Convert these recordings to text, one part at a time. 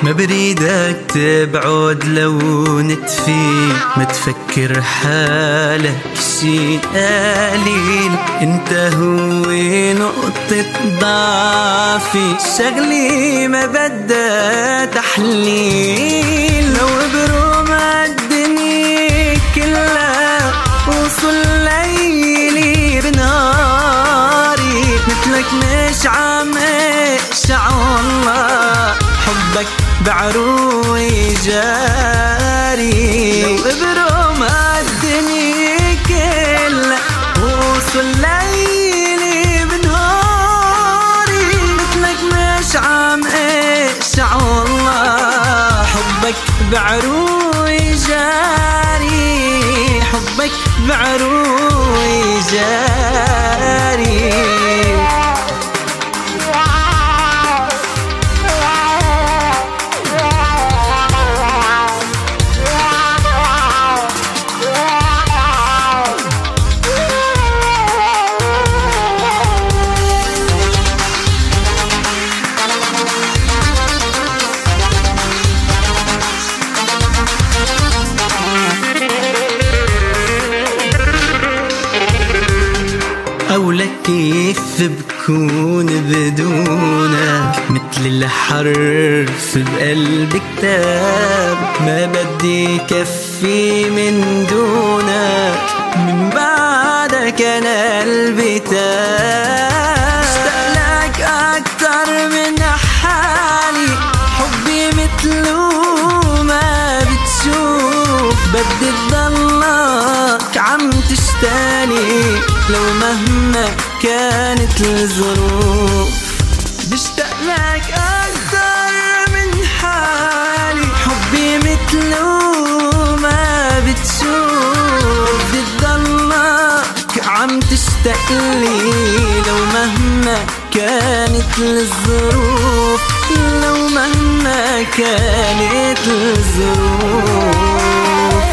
ما بريدك تبعد لو نتفي، ما تفكر حالك شي قليل، انت هو نقطة ضعفي، شغلي ما بدها تحليل. لو بروم الدنيا كلها وصل ليلي بنهاري، مثلك مش عم اقشع والله، حبك بعروقي جاري. لو بروم الدنيا كلها وصل ليلي بنهاري، مثلك مش عم اقشع والله، حبك بعروقي جاري، حبك بعروقي جاري. أولك كيف بكون بدونك، مثل الحرف بقلب كتاب، ما بدي كفي من دونك، من بعدك أنا قلبي تاب. اشتاق لك أكتر من حالي، حبي مثله ما بتشوف، بدي تضلك عم تشتاني لو مهما كانت الظروف. بشتاق لك أكتر من حالي، حبي مثله ما بتشوف، بدي تضلك عم تشتاقلي لو مهما كانت الظروف، لو مهما كانت الظروف.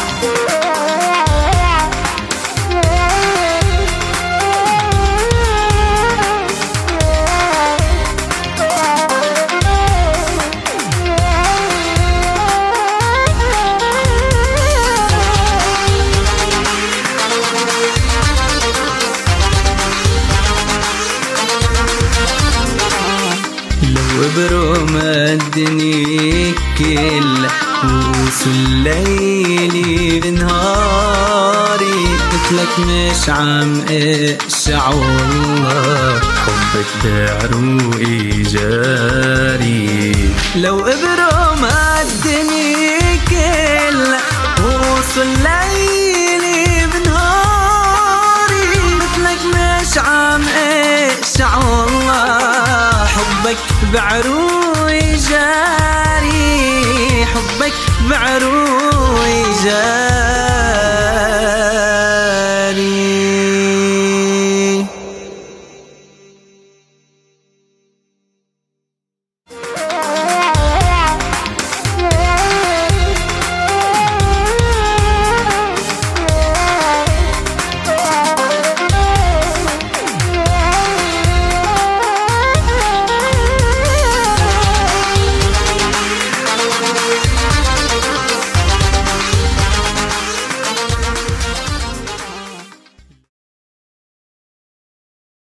وبروم الدنيا كلها ووصل ليلي بنهاري، مثلك مش عم اقشع والله، حبك بعروقي جاري. لو بروم الدنيا كلها ووصل ليلي بنهاري، مثلك مش عم اقشع والله، حبك بعروقي جاري، حبك بعروقي